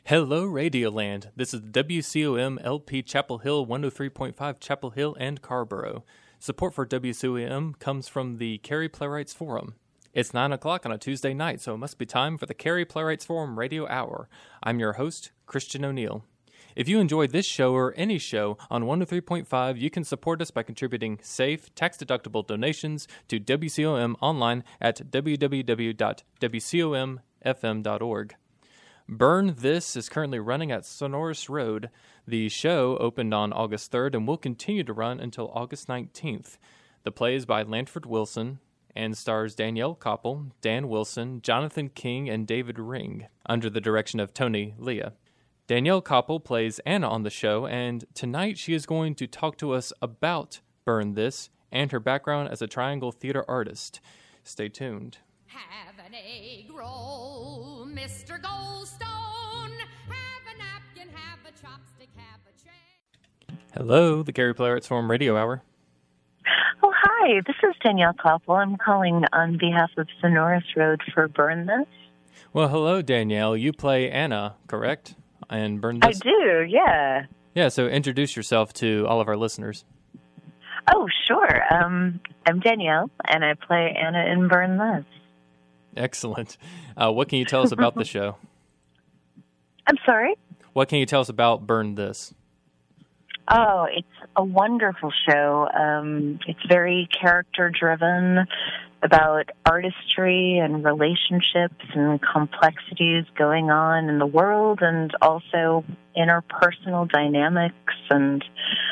Hello, Radioland. This is WCOM LP Chapel Hill 103.5 Chapel Hill and Carborough. Support for WCOM comes from the Cary Playwrights Forum. It's 9 o'clock on a Tuesday night, so it must be time for the Cary Playwrights Forum Radio Hour. I'm your host, Christian O'Neill. If you enjoy this show or any show on 103.5, you can support us by contributing safe, tax-deductible donations to WCOM online at www.wcomfm.org. Burn This is currently running at Sonorous Road. The show opened on August 3rd and will continue to run until August 19th. The play is by Lanford Wilson and stars Danielle Koppel, Dan Wilson, Jonathan King, and David Ring, under the direction of Tony Leah. Danielle Koppel plays Anna on the show, and tonight she is going to talk to us about Burn This and her background as a Triangle Theater artist. Stay tuned. Have an egg roll, Mr. Goldstone. Have a napkin, have a chopstick, have a tray. Hello, the Cary Playwrights Forum Radio Hour. Oh, hi. This is Danielle Koppel. I'm calling on behalf of Sonorous Road for Burn This. Well, hello, Danielle. You play Anna, correct? And Burn This? I do, yeah. Yeah, so introduce yourself to all of our listeners. Oh, sure. I'm Danielle, and I play Anna in Burn This. Excellent. What can you tell us about the show? I'm sorry? What can you tell us about Burn This? Oh, it's a wonderful show. It's very character-driven, about artistry and relationships and complexities going on in the world and also interpersonal dynamics. And,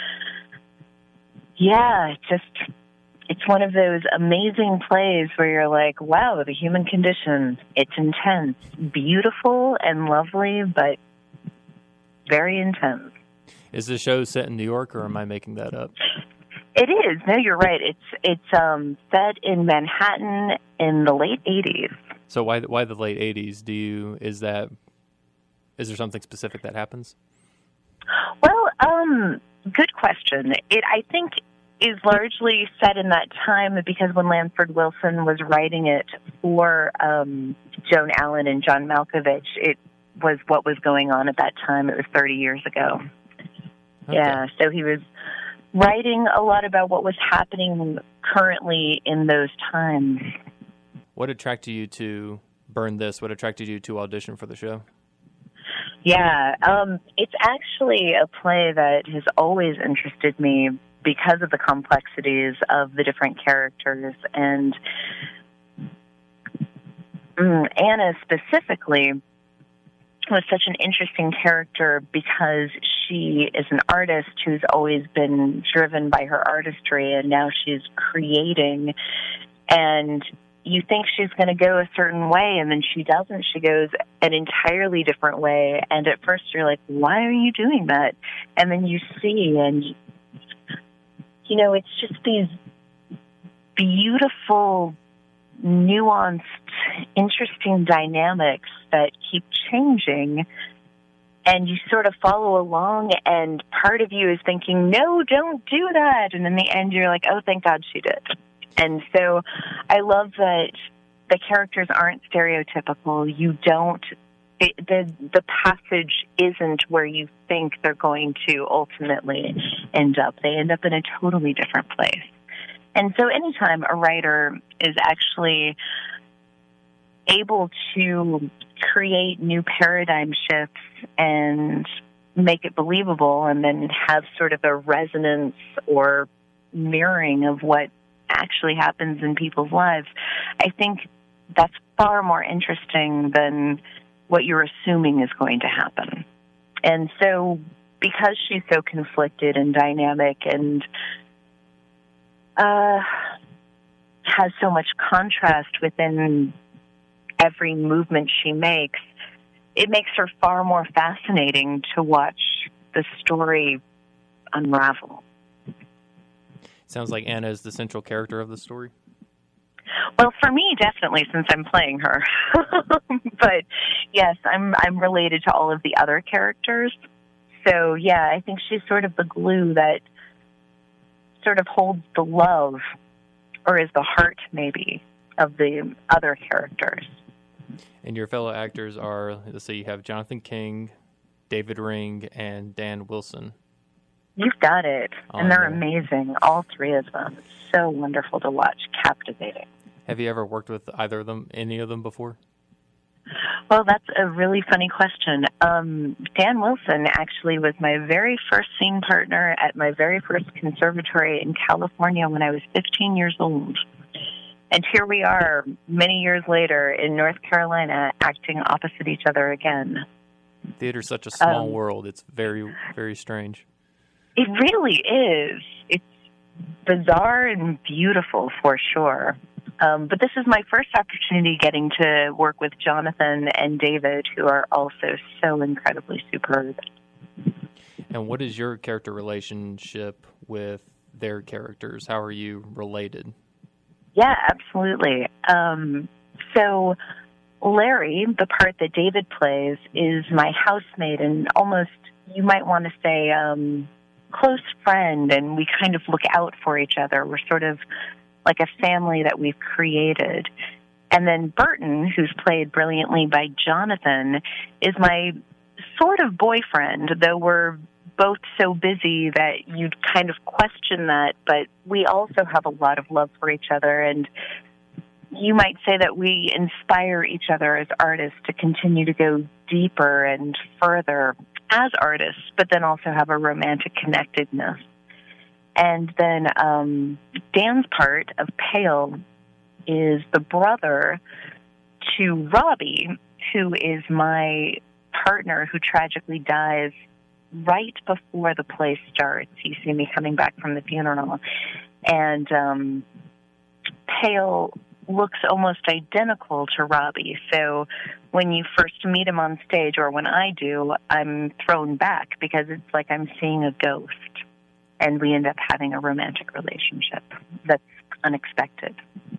yeah, it's one of those amazing plays where you're like, wow, the human condition. It's intense, beautiful and lovely, but very intense. Is the show set in New York, or am I making that up? It is. No, you're right. It's set in Manhattan in the late 80s. So why the late 80s? Is there something specific that happens? Well, good question. I think is largely set in that time because when Lanford Wilson was writing it for Joan Allen and John Malkovich, it was what was going on at that time. It was 30 years ago. Okay. Yeah, so he was writing a lot about what was happening currently in those times. What attracted you to Burn This? What attracted you to audition for the show? Yeah, it's actually a play that has always interested me because of the complexities of the different characters. And Anna specifically was such an interesting character because she is an artist who's always been driven by her artistry, and now she's creating, and you think she's going to go a certain way, and then she doesn't. She goes an entirely different way, and at first you're like, why are you doing that? And then you see, and you know, it's just these beautiful, nuanced, interesting dynamics that keep changing, and you sort of follow along, and part of you is thinking, no, don't do that, and in the end you're like, oh, thank God she did. And so I love that the characters aren't stereotypical. The passage isn't where you think they're going to ultimately end up. They end up in a totally different place. And so anytime a writer is actually able to create new paradigm shifts and make it believable and then have sort of a resonance or mirroring of what actually happens in people's lives, I think that's far more interesting than what you're assuming is going to happen. And so because she's so conflicted and dynamic and has so much contrast within every movement she makes, it makes her far more fascinating to watch the story unravel. Sounds like Anna is the central character of the story. Well, for me, definitely, since I'm playing her. But yes, I'm related to all of the other characters. So yeah, I think she's sort of the glue that sort of holds the love, or is the heart maybe, of the other characters. And your fellow actors are, let's see, you have Jonathan King, David Ring and Dan Wilson. You've got it. On And they're there. amazing, all three of them. So wonderful to watch, captivating. Have you ever worked with either of them, any of them before? Well, that's a really funny question. Dan Wilson actually was my very first scene partner at my very first conservatory in California when I was 15 years old. And here we are, many years later, in North Carolina, acting opposite each other again. Theater's such a small world. It's very, very strange. It really is. It's bizarre and beautiful, for sure. But this is my first opportunity getting to work with Jonathan and David, who are also so incredibly superb. And what is your character relationship with their characters? How are you related? Yeah, absolutely. So Larry, the part that David plays, is my housemate and almost, you might want to say, close friend, and we kind of look out for each other. We're sort of like a family that we've created. And then Burton, who's played brilliantly by Jonathan, is my sort of boyfriend, though we're both so busy that you'd kind of question that, but we also have a lot of love for each other, and you might say that we inspire each other as artists to continue to go deeper and further as artists, but then also have a romantic connectedness. And then Dan's part of Pale is the brother to Robbie, who is my partner who tragically dies right before the play starts. You see me coming back from the funeral. And Pale looks almost identical to Robbie. So when you first meet him on stage, or when I do, I'm thrown back because it's like I'm seeing a ghost. And we end up having a romantic relationship that's unexpected.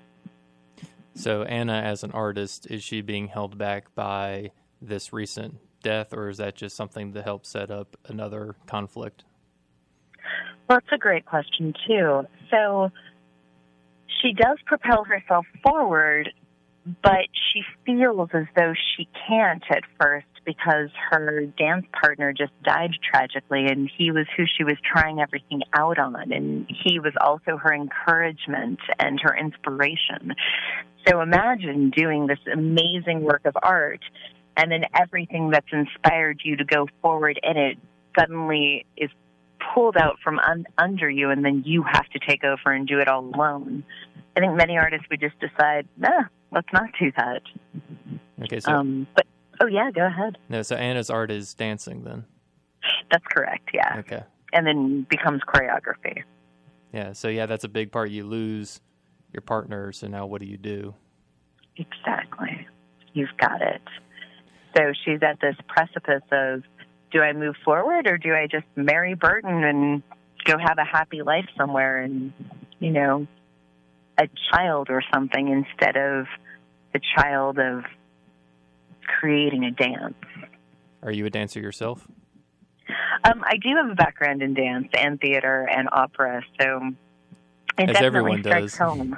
So Anna, as an artist, is she being held back by this recent death, or is that just something to help set up another conflict? Well, it's a great question, too. So she does propel herself forward, but she feels as though she can't at first because her dance partner just died tragically, and he was who she was trying everything out on, and he was also her encouragement and her inspiration. So imagine doing this amazing work of art, and then everything that's inspired you to go forward in it suddenly is pulled out from under you, and then you have to take over and do it all alone. I think many artists would just decide, nah, let's not do that. Okay, so But oh yeah, go ahead. no, so Anna's art is dancing then. That's correct. Yeah. Okay. And then becomes choreography. Yeah, so yeah, that's a big part. You lose your partner, so now what do you do? Exactly. You've got it. So she's at this precipice of, do I move forward or do I just marry Burton and go have a happy life somewhere and, you know, a child or something instead of the child of creating a dance? Are you a dancer yourself? I do have a background in dance and theater and opera, so it As definitely everyone strikes does. home.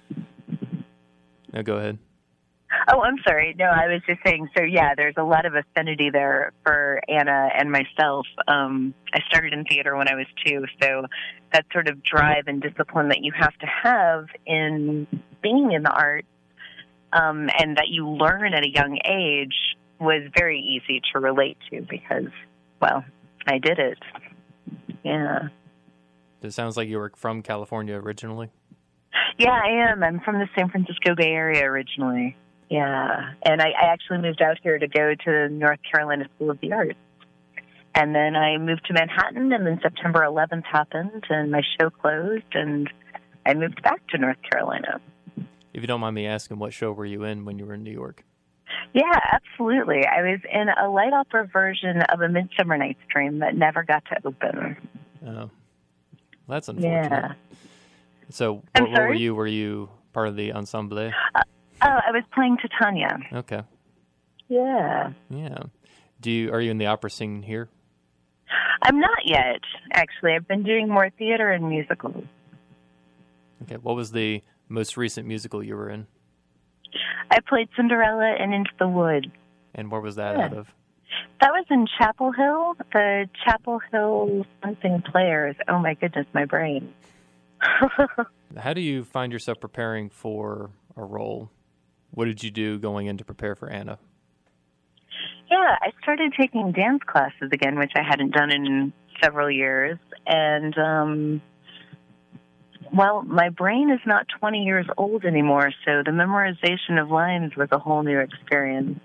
No, go ahead. Oh, I'm sorry. No, I was just saying, so yeah, there's a lot of affinity there for Anna and myself. I started in theater when I was 2, so that sort of drive and discipline that you have to have in being in the arts, and that you learn at a young age was very easy to relate to because, well, I did it. Yeah. It sounds like you were from California originally. Yeah, I am. I'm from the San Francisco Bay Area originally. Yeah, and I actually moved out here to go to the North Carolina School of the Arts. And then I moved to Manhattan, and then September 11th happened, and my show closed, and I moved back to North Carolina. If you don't mind me asking, what show were you in when you were in New York? Yeah, absolutely. I was in a light opera version of A Midsummer Night's Dream that never got to open. Oh, that's unfortunate. Yeah. So I'm what were sorry? you? Were you part of the ensemble? I was playing Titania. Okay. Yeah. Yeah. Are you in the opera scene here? I'm not yet, actually. I've been doing more theater and musicals. Okay. What was the most recent musical you were in? I played Cinderella and Into the Woods. And where was that Yeah. out of? That was in Chapel Hill. The Chapel Hill something players. Oh my goodness, my brain. How do you find yourself preparing for a role? What did you do going in to prepare for Anna? Yeah, I started taking dance classes again, which I hadn't done in several years. And, well, my brain is not 20 years old anymore, so the memorization of lines was a whole new experience.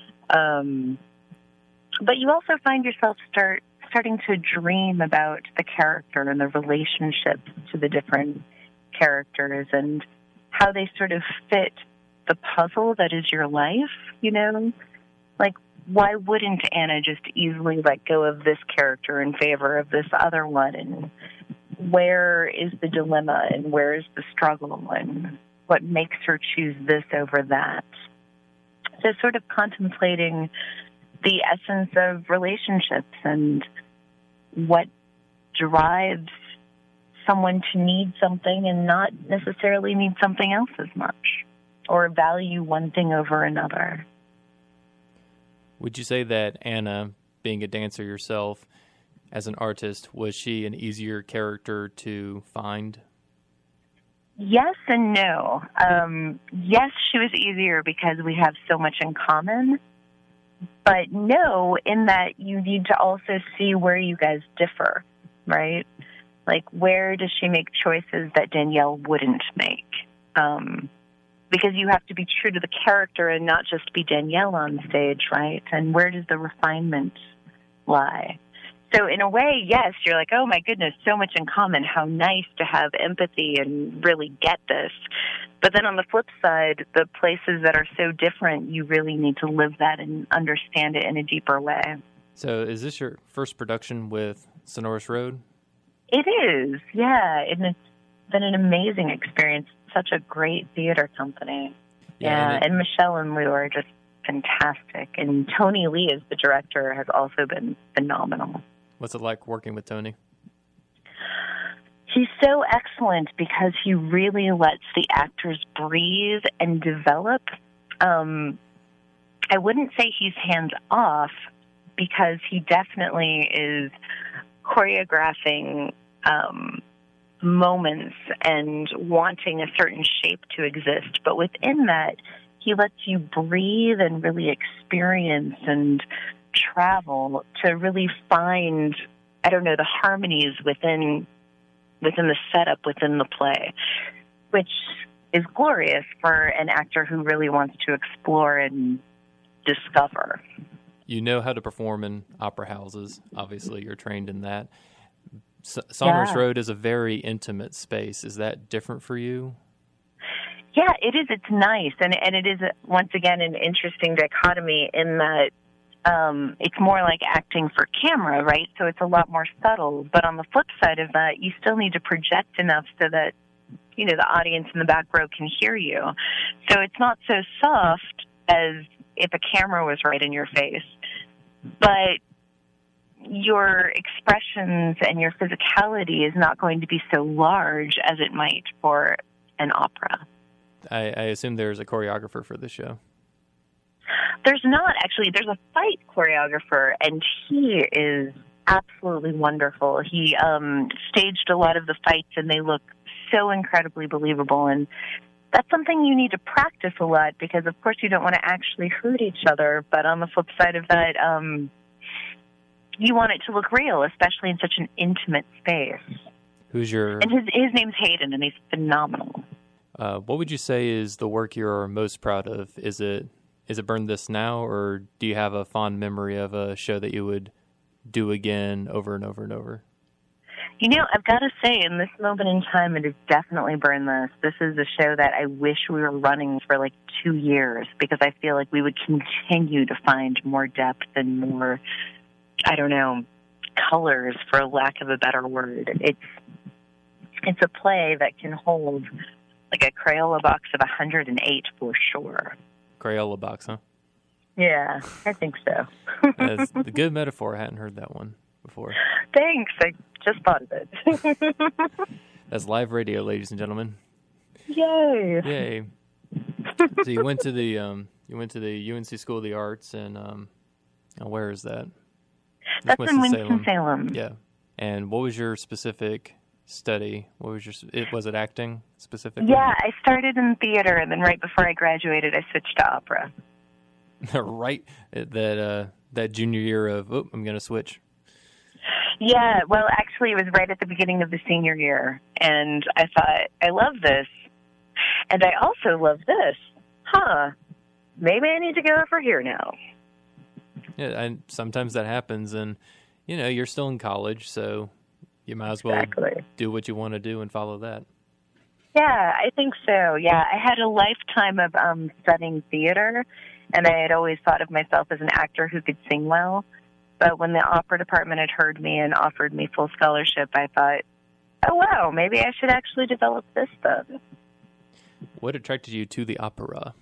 But you also find yourself starting to dream about the character and the relationships to the different characters and how they sort of fit the puzzle that is your life, you know? Like, why wouldn't Anna just easily let go of this character in favor of this other one? And where is the dilemma and where is the struggle and what makes her choose this over that? So sort of contemplating the essence of relationships and what drives someone to need something and not necessarily need something else as much or value one thing over another. Would you say that Anna, being a dancer yourself, as an artist, was she an easier character to find? Yes and no. Yes, she was easier because we have so much in common. But no, in that you need to also see where you guys differ, right? Like, where does she make choices that Danielle wouldn't make? Because you have to be true to the character and not just be Danielle on stage, right? And where does the refinement lie? So in a way, yes, you're like, oh my goodness, so much in common. How nice to have empathy and really get this. But then on the flip side, the places that are so different, you really need to live that and understand it in a deeper way. So is this your first production with Sonorous Road? It is, yeah. And it's been an amazing experience. Such a great theater company. Yeah, and Michelle and Lou are just fantastic. And Tony Lee, as the director, has also been phenomenal. What's it like working with Tony? He's so excellent because he really lets the actors breathe and develop. I wouldn't say he's hands-off because he definitely is choreographing moments and wanting a certain shape to exist. But within that, he lets you breathe and really experience and travel to really find, I don't know, the harmonies within the setup, within the play, which is glorious for an actor who really wants to explore and discover. You know how to perform in opera houses. Obviously, you're trained in that. Sonorous Road is a very intimate space. Is that different for you? Yeah, it is. It's nice. And it is, once again, an interesting dichotomy in that it's more like acting for camera, right? So it's a lot more subtle. But on the flip side of that, you still need to project enough so that, you know, the audience in the back row can hear you. So it's not so soft as if a camera was right in your face. But your expressions and your physicality is not going to be so large as it might for an opera. I assume there's a choreographer for this show. There's not, actually. There's a fight choreographer, and he is absolutely wonderful. He staged a lot of the fights, and they look so incredibly believable. And that's something you need to practice a lot because, of course, you don't want to actually hurt each other. But on the flip side of that, you want it to look real, especially in such an intimate space. Who's your... And his name's Hayden, and he's phenomenal. What would you say is the work you're most proud of? Is it Burn This Now, or do you have a fond memory of a show that you would do again over and over and over? You know, I've got to say, in this moment in time, it is definitely Burn This. This is a show that I wish we were running for like 2 years because I feel like we would continue to find more depth and more, I don't know, colors, for lack of a better word. It's a play that can hold like a Crayola box of 108 for sure. Crayola box, huh? Yeah, I think so. That's a good metaphor. I hadn't heard that one before. Thanks. I just thought of it. That's live radio, ladies and gentlemen. Yay! Yay! So you went to the UNC School of the Arts, and Where is that? That's in Winston-Salem. Yeah. And what was your specific study? Was it acting specifically? Yeah, I started in theater, and then right before I graduated, I switched to opera. Right, that junior year of, I'm going to switch. Yeah, well, actually, it was right at the beginning of the senior year, and I thought, I love this, and I also love this. Maybe I need to go over here now. Yeah, and sometimes that happens, and, you're still in college, so you might as well do what you want to do and follow that. Yeah, I think so. Yeah, I had a lifetime of studying theater, and I had always thought of myself as an actor who could sing well. But when the opera department had heard me and offered me full scholarship, I thought, oh, wow, maybe I should actually develop this stuff. What attracted you to the opera?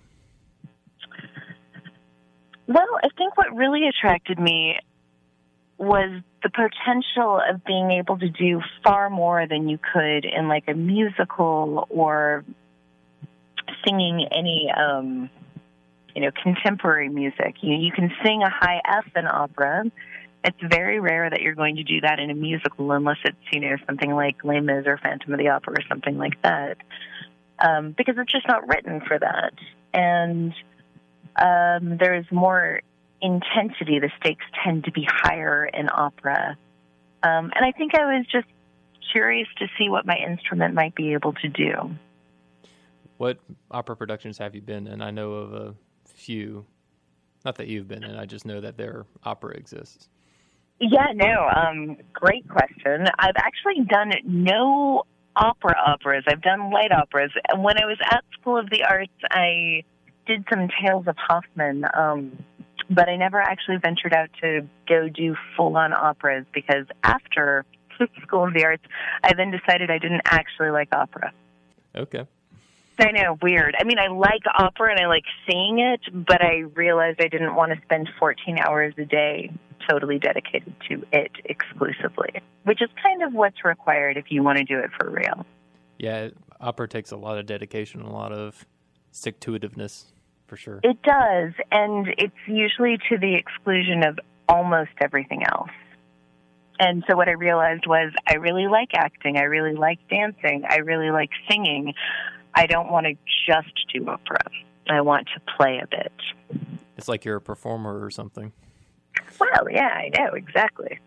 Well, I think what really attracted me was the potential of being able to do far more than you could in like a musical or singing any, contemporary music. You can sing a high F in opera. It's very rare that you're going to do that in a musical unless it's, something like Les Mis or Phantom of the Opera or something like that, because it's just not written for that. And there's more intensity. The stakes tend to be higher in opera. And I think I was just curious to see what my instrument might be able to do. What opera productions have you been in? I know of a few. Not that you've been in, I just know that their opera exists. Yeah, no, great question. I've actually done no operas. I've done light operas. And when I was at School of the Arts, I did some Tales of Hoffmann, but I never actually ventured out to go do full-on operas because after School of the Arts, I then decided I didn't actually like opera. Okay. I know, weird. I mean, I like opera and I like seeing it, but I realized I didn't want to spend 14 hours a day totally dedicated to it exclusively, which is kind of what's required if you want to do it for real. Yeah, opera takes a lot of dedication, a lot of stick-to-itiveness, for sure. It does, and it's usually to the exclusion of almost everything else. And so what I realized was I really like acting, I really like dancing, I really like singing. I don't want to just do opera. I want to play a bit. It's like you're a performer or something. Well, yeah, I know, exactly.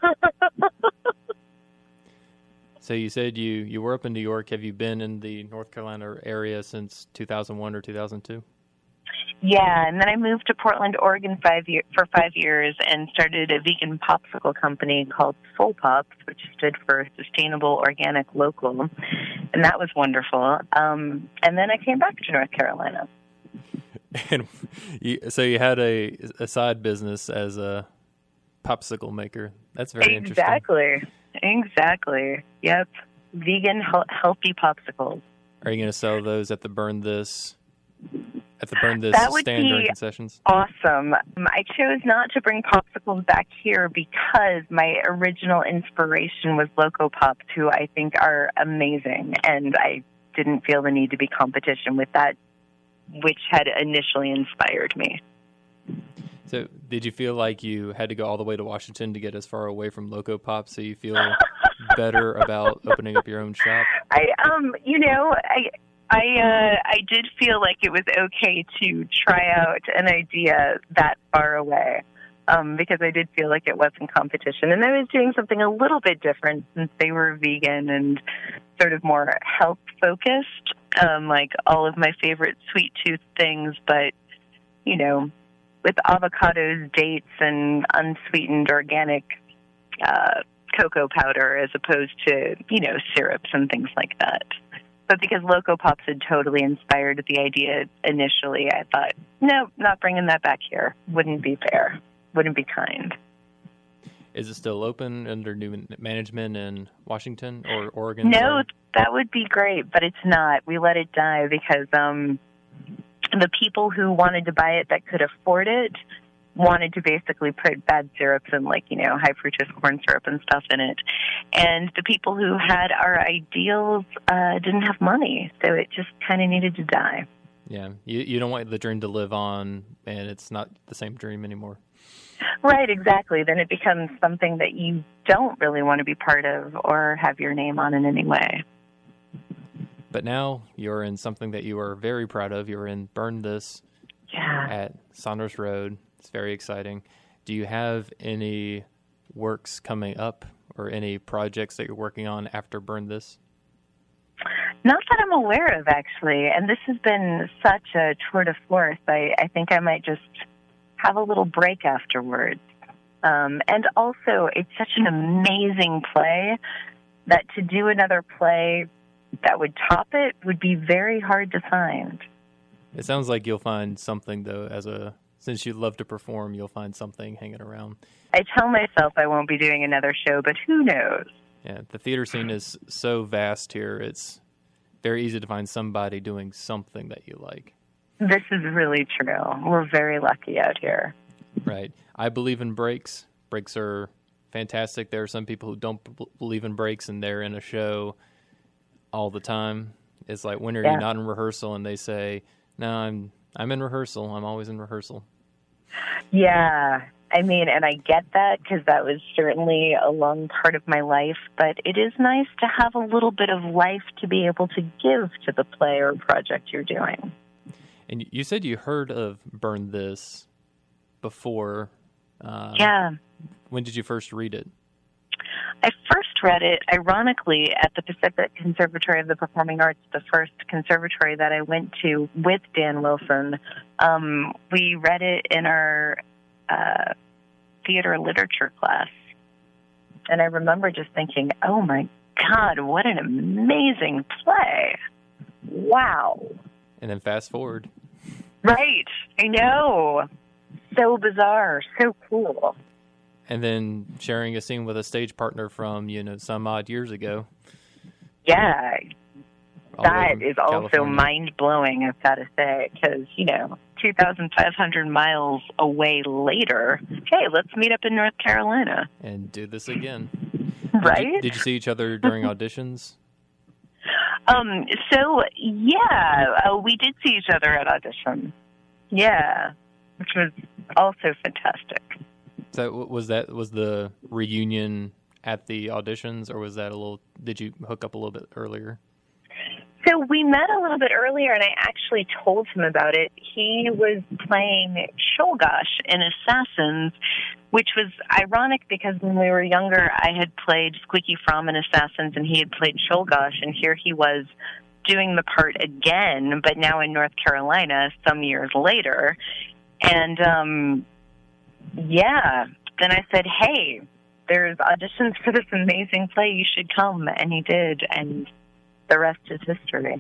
So you said you were up in New York. Have you been in the North Carolina area since 2001 or 2002? Yeah, and then I moved to Portland, Oregon for 5 years and started a vegan popsicle company called Soul Pops, which stood for Sustainable Organic Local, and that was wonderful. And then I came back to North Carolina. And so you had a side business as a popsicle maker. That's very interesting. Exactly. Yep. Vegan, healthy popsicles. Are you going to sell those at the Burn This stand during concessions? Awesome. I chose not to bring popsicles back here because my original inspiration was Loco Pops, who I think are amazing, and I didn't feel the need to be competition with that, which had initially inspired me. So did you feel like you had to go all the way to Washington to get as far away from Loco Pops so you feel better about opening up your own shop? I did feel like it was okay to try out an idea that far away, because I did feel like it wasn't competition. And I was doing something a little bit different since they were vegan and sort of more health-focused, like all of my favorite sweet tooth things, but, with avocados, dates, and unsweetened organic cocoa powder as opposed to, syrups and things like that. But because Loco Pops had totally inspired the idea initially, I thought, no, not bringing that back here. Wouldn't be fair. Wouldn't be kind. Is it still open under new management in Washington or Oregon? No, that would be great, but it's not. We let it die because the people who wanted to buy it that could afford it wanted to basically put bad syrups and high fructose corn syrup and stuff in it. And the people who had our ideals didn't have money, so it just kind of needed to die. Yeah, you don't want the dream to live on, and it's not the same dream anymore. Right, exactly. Then it becomes something that you don't really want to be part of or have your name on in any way. But now you're in something that you are very proud of. You're in Burn This at Sonorous Road. It's very exciting. Do you have any works coming up or any projects that you're working on after Burn This? Not that I'm aware of, actually. And this has been such a tour de force. I think I might just have a little break afterwards. And also, it's such an amazing play that to do another play that would top it would be very hard to find. It sounds like you'll find something, though, since you love to perform, you'll find something hanging around. I tell myself I won't be doing another show, but who knows? Yeah, the theater scene is so vast here. It's very easy to find somebody doing something that you like. This is really true. We're very lucky out here. Right. I believe in breaks. Breaks are fantastic. There are some people who don't believe in breaks, and they're in a show all the time. It's like, when are you not in rehearsal? And they say, no, I'm in rehearsal. I'm always in rehearsal. Yeah. I mean, and I get that because that was certainly a long part of my life, but it is nice to have a little bit of life to be able to give to the play or project you're doing. And you said you heard of Burn This before. Yeah. When did you first read it? I first read it, ironically, at the Pacific Conservatory of the Performing Arts, the first conservatory that I went to with Dan Wilson. We read it in our theater literature class. And I remember just thinking, oh my God, what an amazing play. Wow. And then fast forward. Right. I know. So bizarre. So cool. And then sharing a scene with a stage partner from, some odd years ago. Yeah. That is also California. mind-blowing, I've got to say, because, 2,500 miles away later, hey, let's meet up in North Carolina. And do this again. Right? Did you see each other during auditions? We did see each other at audition. Yeah, which was also fantastic. So was the reunion at the auditions, or did you hook up a little bit earlier? So we met a little bit earlier, and I actually told him about it. He was playing Czolgosz in Assassins, which was ironic because when we were younger, I had played Squeaky Fromm in Assassins, and he had played Czolgosz, and here he was doing the part again, but now in North Carolina some years later. And, then I said, hey, there's auditions for this amazing play. You should come. And he did, and the rest is history.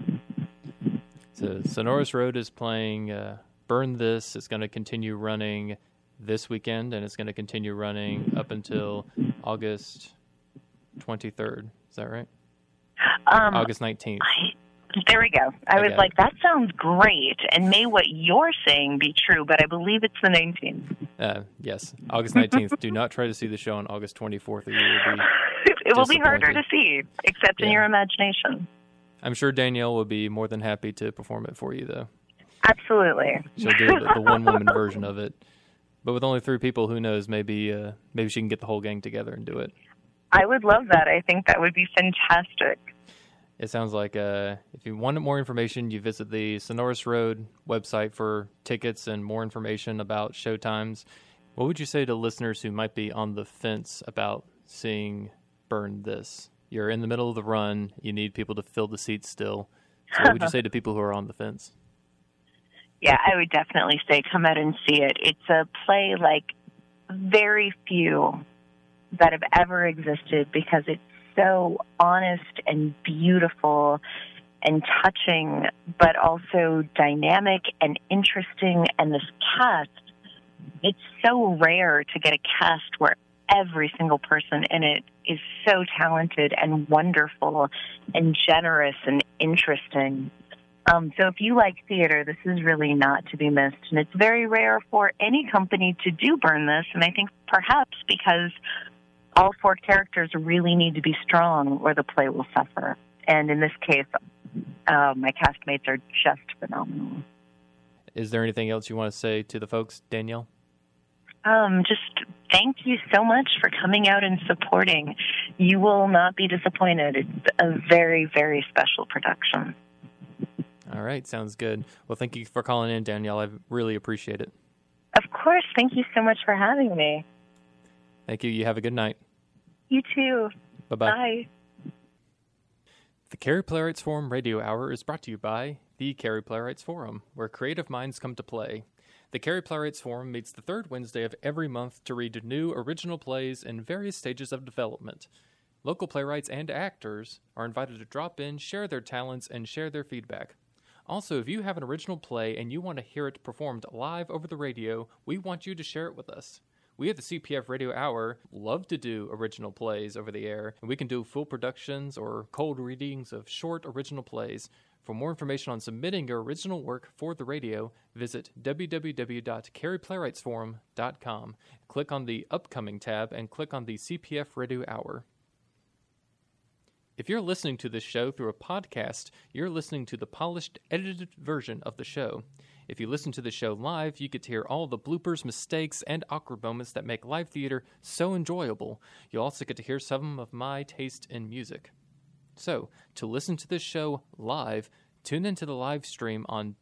So Sonorous Road is playing Burn This. It's going to continue running this weekend, and it's going to continue running up until August 23rd. Is that right? August 19th. There we go. I was like, that sounds great, and may what you're saying be true, but I believe it's the 19th. Yes, August 19th. Do not try to see the show on August 24th, or you will be It will be harder to see, except in your imagination. I'm sure Danielle will be more than happy to perform it for you, though. Absolutely. She'll do the one-woman version of it. But with only 3 people, who knows, maybe she can get the whole gang together and do it. I would love that. I think that would be fantastic. It sounds like if you want more information, you visit the Sonorous Road website for tickets and more information about showtimes. What would you say to listeners who might be on the fence about seeing Burn This? You're in the middle of the run. You need people to fill the seats still. So what would you say to people who are on the fence? Yeah, I would definitely say come out and see it. It's a play like very few that have ever existed because it's so honest and beautiful and touching, but also dynamic and interesting. And this cast, it's so rare to get a cast where every single person in it is so talented and wonderful and generous and interesting. So if you like theater, this is really not to be missed. And it's very rare for any company to do Burn This. And I think perhaps because all 4 characters really need to be strong or the play will suffer. And in this case, my castmates are just phenomenal. Is there anything else you want to say to the folks, Danielle? Just thank you so much for coming out and supporting. You will not be disappointed. It's a very, very special production. All right, sounds good. Well, thank you for calling in, Danielle. I really appreciate it. Of course. Thank you so much for having me. Thank you. You have a good night. You too. Bye-bye. Bye. The Cary Playwrights Forum Radio Hour is brought to you by the Cary Playwrights Forum, where creative minds come to play. The Cary Playwrights Forum meets the third Wednesday of every month to read new original plays in various stages of development. Local playwrights and actors are invited to drop in, share their talents, and share their feedback. Also, if you have an original play and you want to hear it performed live over the radio, we want you to share it with us. We at the CPF Radio Hour love to do original plays over the air, and we can do full productions or cold readings of short original plays. For more information on submitting your original work for the radio, visit www.caryplaywrightsforum.com. Click on the Upcoming tab and click on the CPF Radio Hour. If you're listening to this show through a podcast, you're listening to the polished, edited version of the show. If you listen to the show live, you get to hear all the bloopers, mistakes, and awkward moments that make live theater so enjoyable. You'll also get to hear some of my taste in music. So, to listen to this show live, tune into the live stream on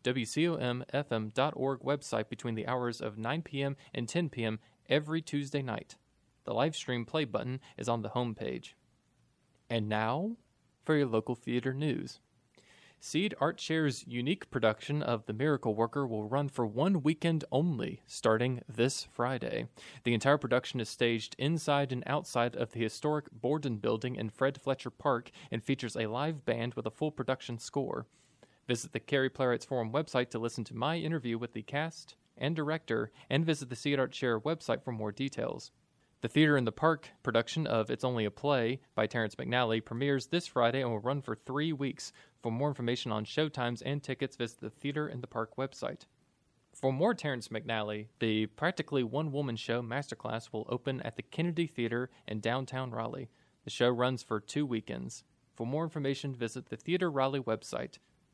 WCOMFM.org website between the hours of 9 p.m. and 10 p.m. every Tuesday night. The live stream play button is on the home page. And now, for your local theater news. Seed Art Share's unique production of The Miracle Worker will run for one weekend only, starting this Friday. The entire production is staged inside and outside of the historic Borden Building in Fred Fletcher Park and features a live band with a full production score. Visit the Cary Playwrights Forum website to listen to my interview with the cast and director, and visit the Seed Art Share website for more details. The Theater in the Park production of It's Only a Play by Terrence McNally premieres this Friday and will run for 3 weeks. For more information on showtimes and tickets, visit the Theater in the Park website. For more Terrence McNally, the Practically One Woman Show Masterclass will open at the Kennedy Theater in downtown Raleigh. The show runs for 2 weekends. For more information, visit the Theater Raleigh website.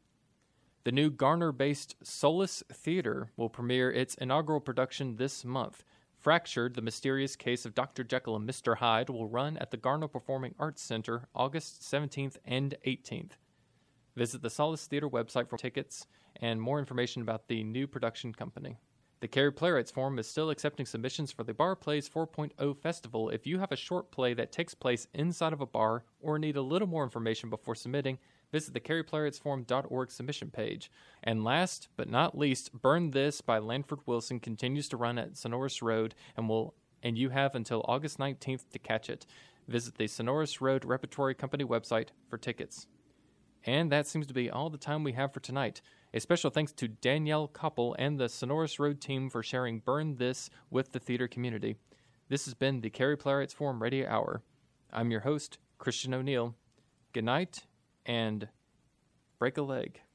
The new Garner-based Solace Theater will premiere its inaugural production this month. Fractured, The Mysterious Case of Dr. Jekyll and Mr. Hyde will run at the Garner Performing Arts Center August 17th and 18th. Visit the Solace Theater website for tickets and more information about the new production company. The Cary Playwrights Forum is still accepting submissions for the Bar Plays 4.0 Festival. If you have a short play that takes place inside of a bar or need a little more information before submitting, visit the CaryPlaywrightsForum.org submission page. And last but not least, Burn This by Lanford Wilson continues to run at Sonorous Road and you have until August 19th to catch it. Visit the Sonorous Road Repertory Company website for tickets. And that seems to be all the time we have for tonight. A special thanks to Danielle Koppel and the Sonorous Road team for sharing Burn This with the theater community. This has been the Cary Playwrights Forum Radio Hour. I'm your host, Christian O'Neill. Good night, and break a leg.